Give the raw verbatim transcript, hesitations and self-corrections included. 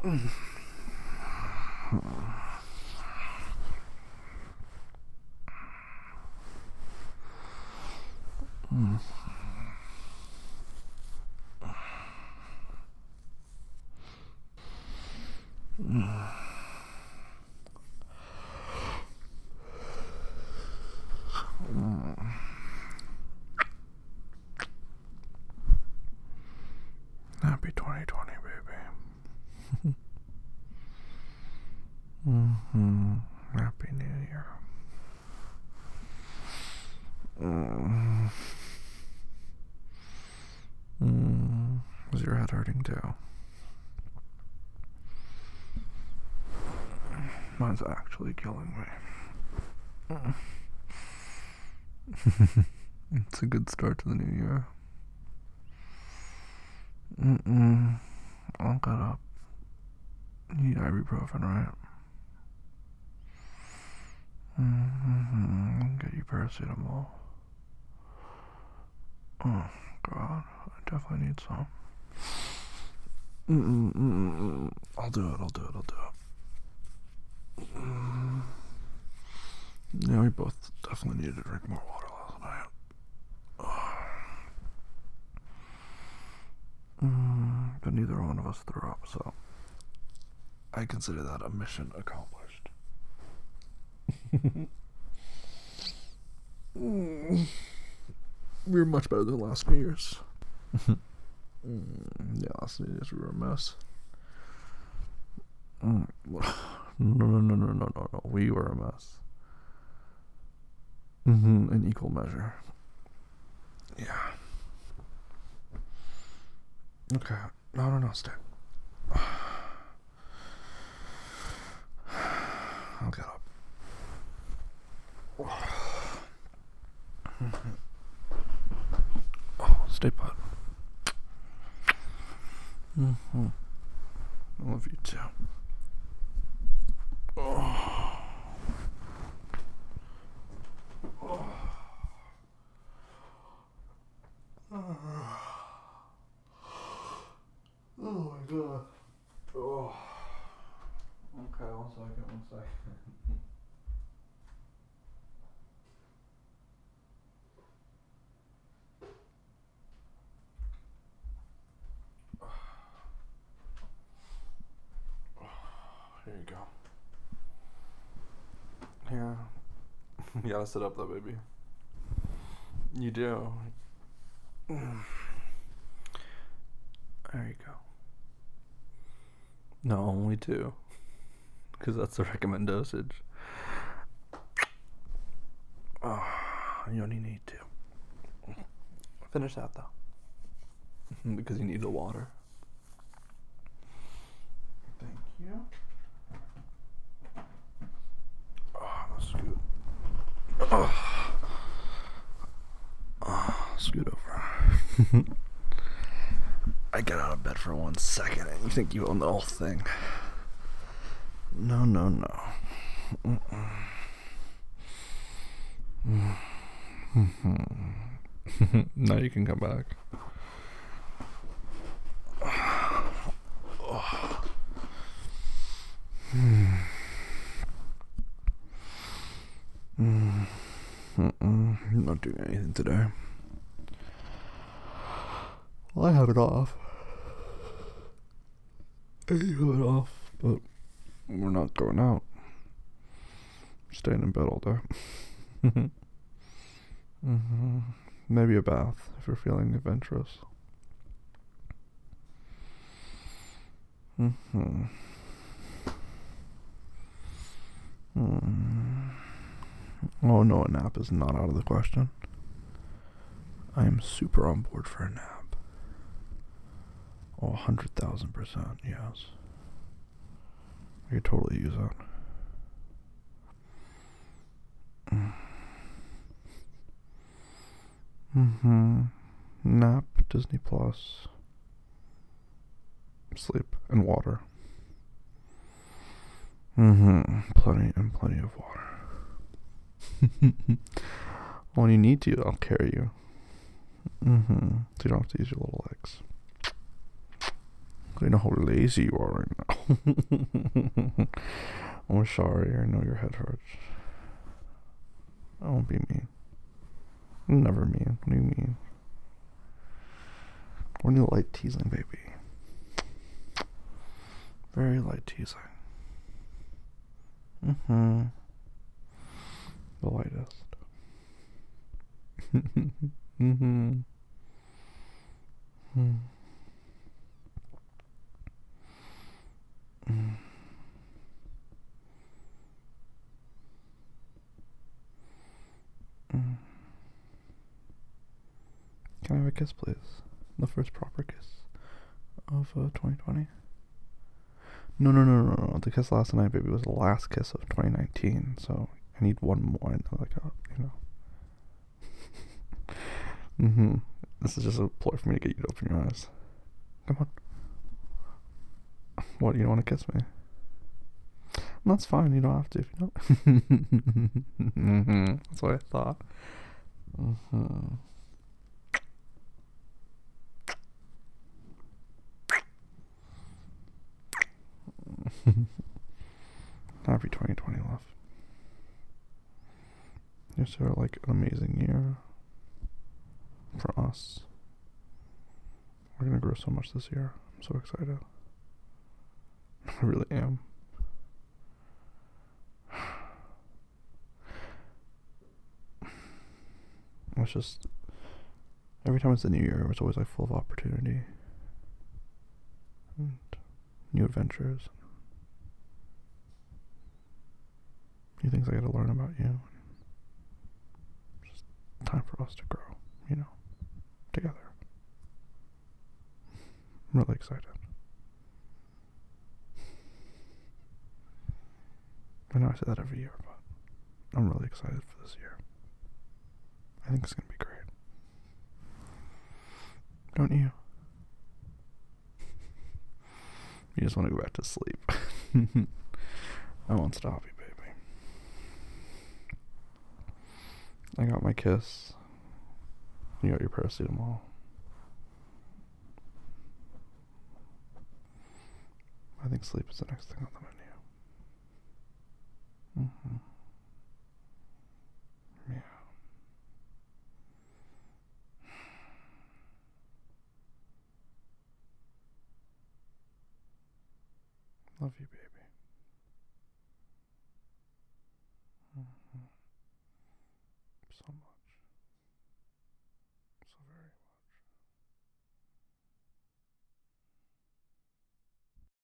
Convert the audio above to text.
Happy twenty twenty, baby. Mm-hmm. Happy New Year. Mm. Mm. Is your head hurting too? Mine's actually killing me. Mm. It's a good start to the new year. Mm-mm. I'll get up. You need ibuprofen, right? Mm-hmm. I'll get you paracetamol. Oh, God. I definitely need some. Mm-mm-mm-mm. I'll do it, I'll do it, I'll do it. Mm. Yeah, we both definitely needed to drink more water last night. Mm, but neither one of us threw up, so I consider that a mission accomplished. Mm. We were much better than last New Year's. mm, yeah, last New Year's we were a mess. Mm. No, no, no, no, no, no, no. We were a mess. Mm-hmm, in equal measure. Yeah. Okay. No, no, no, stay. I'll get up. Oh, stay put. Mm-hmm. I love you too. Oh. Oh. Oh my God. Oh. Okay, one second, one second. Here you go. Here. You gotta sit up though, baby. You do. There you go. No, only two. Because that's the recommended dosage. Oh, you only need two. Finish that though. Because you need the water. Thank you. Oh, that's good. Oh. Oh, scoot over. I get out of bed for one second and you think you own the whole thing. No, no, no. Mm-mm. Mm-hmm. Now you can come back. Oh. Mm. Mm. Mm-mm. I'm not doing anything today. Well, I have it off. I have it off, but we're not going out. Staying in bed all day. Mm-hmm. Maybe a bath if you're feeling adventurous. Mm-hmm. Mm. Oh no, a nap is not out of the question. I am super on board for a nap. Oh, a hundred thousand percent, yes. I could totally use that. Mm. Mm-hmm. Nap, Disney Plus, sleep, and water. Mm-hmm. Plenty and plenty of water. When you need to, I'll carry you. Mm-hmm. So you don't have to use your little legs. I know how lazy you are right now. I'm sorry. I know your head hurts. I won't be mean. I'm never mean. What do you mean? Only light teasing, baby. Very light teasing. Mm-hmm. The lightest. mm-hmm. Mm. Mm. Mm. Can I have a kiss, please? The first proper kiss of uh, twenty twenty. No, no, no, no, no. The kiss last night, baby, was the last kiss of twenty nineteen. So I need one more. Like, a, you know. mm-hmm. This is just a ploy for me to get you to open your eyes. Come on. What? You don't want to kiss me? That's fine. You don't have to if you don't. mm-hmm. That's what I thought. Mm-hmm. Happy twenty twenty, love. You're sort of like an amazing year for us. We're gonna grow so much this year. I'm so excited. I really am. It's just every time it's a new year, it's always like full of opportunity and new adventures, new things I got to learn about you. Just time for us to grow, you know, together. I'm really excited. I know I say that every year, but I'm really excited for this year. I think it's going to be great. Don't you? You just want to go back to sleep. I won't stop you, baby. I got my kiss. You got your paracetamol. I think sleep is the next thing on the menu. Mm-hmm. Yeah. Love you, baby.